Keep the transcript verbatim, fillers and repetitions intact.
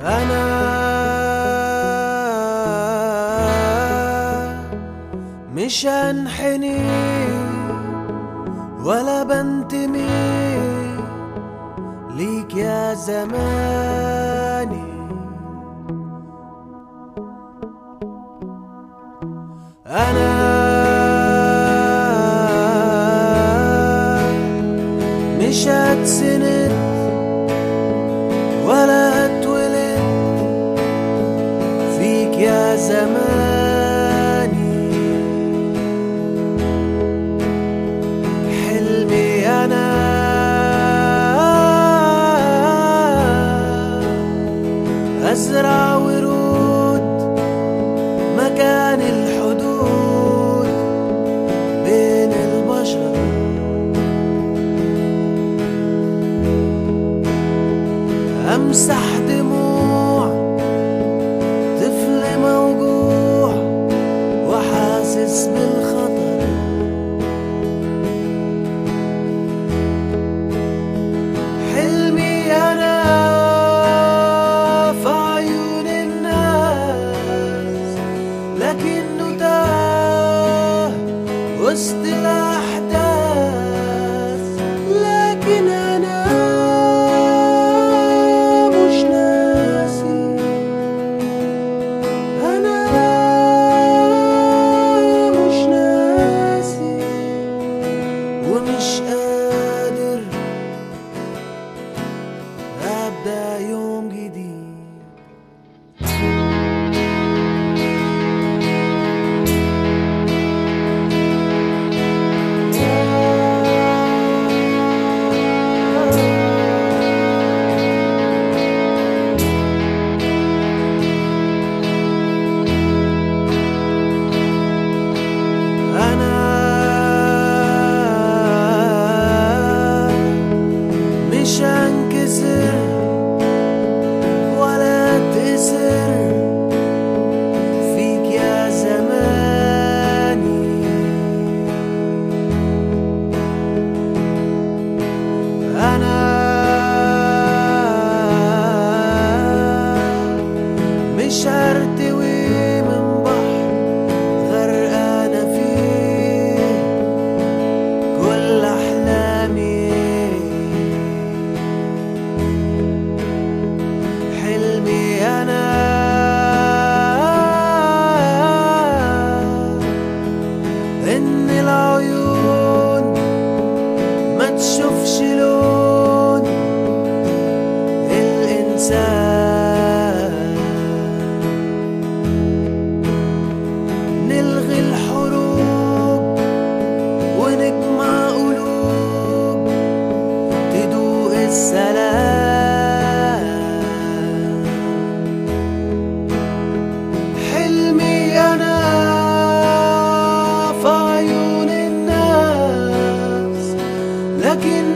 أنا مش هنحني ولا بنتمي ليك يا زماني. أنا مش هتسند ولا هتولد فيك يا زماني. حلمي أنا أزرع ورود مكان الحدود بين البشر، أمسح دموع طفل موجوع وحاسس بالخطر. حلمي أنا في عيون الناس لكنه تاه وسط الأحداث. لكن أنا ومش قادر أبدأ يوم جديد. مش هنكسر ولا تسر فيك يا زماني. أنا مش هرتوي من بحر غرقانة فيه كل أحلامي. حلمي أنا إن العيون ما تشوفش لون الإنسان. نلغي الحروب ونجمع قلوب تدوق السلام. حلمي أنا في عيون الناس لكن